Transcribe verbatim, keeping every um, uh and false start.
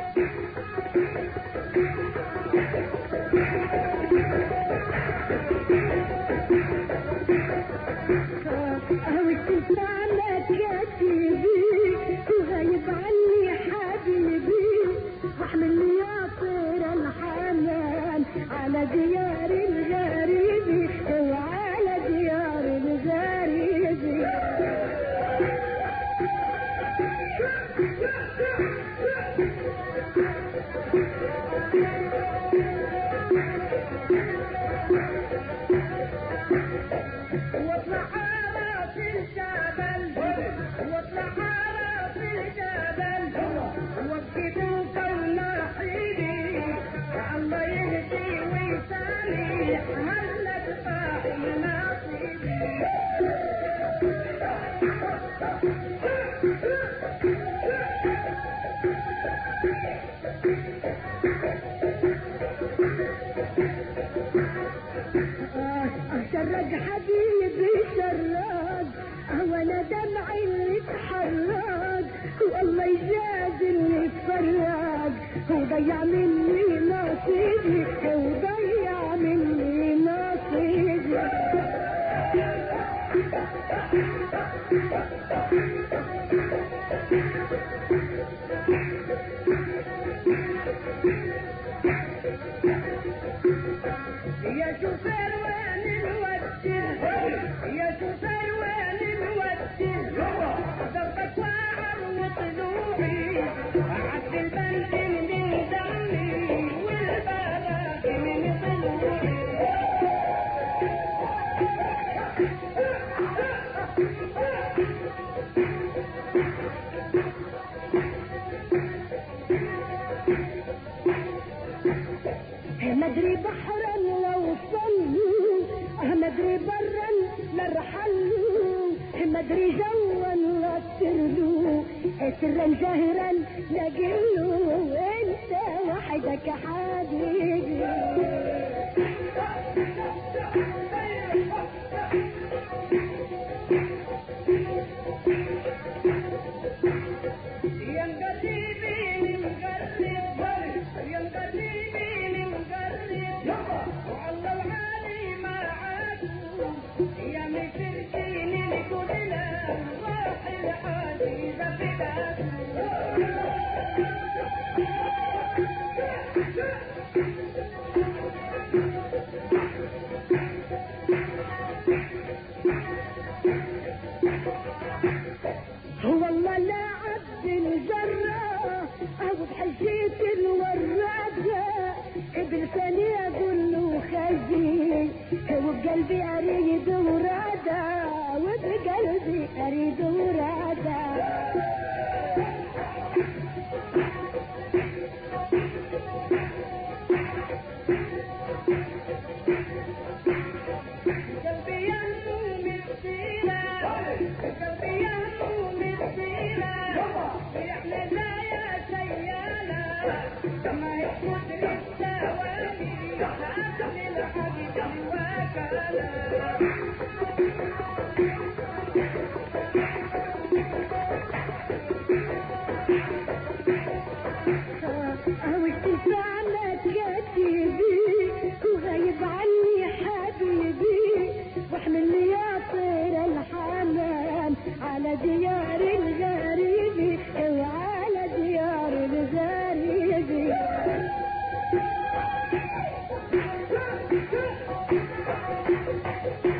وتسمعنا كاتبي وغايب عني حبيبي واحملني يا طير الحنان على ديار الغريب وعلى ديار الغريب. واطلع على في الجبل واطلع على في الجبل وكتبوا كون حيدي الله يهدي ويسامي هلا تفاحي نصيبي. شرد حبيبي شرد وانا دمعي اللي اتحرد والله يجازلني اتفرج وضيع مني نصيبي وضيع مني نصيبي. يا شوفير وين نوديه يا شوفير وين نوديه ضربك واعر وطلوعي عد البنزين من دمي والبلاغ من ضلوعي. مدري بحرا لو صلوا مدري برا لرحلوا مدري جوا لا ترلوا سرا جاهرا لقلوا انت وحدك حبيبي. يا مقربين مقرب يا مقربين مقرب والله العالي ما عادوا يا مشركين الكلنا راح الحديث في هو الله لا عبد الجرة أبو بحجية الورادة بلساني أقول له خزي وبقلبي أريد ورادة وبقلبي أريد ورادة. قلبي ينمو مثيلة قلبي ينمو مثيلة ويحلى يا سيالة ما يقدر الثواني حاكم الحبيب وكالة. وتسمعنا كاتبي وغايب عني حبيبي واحملني يا طير الحنان على ديار الغريب وعلى ديار الغريب. Thank you.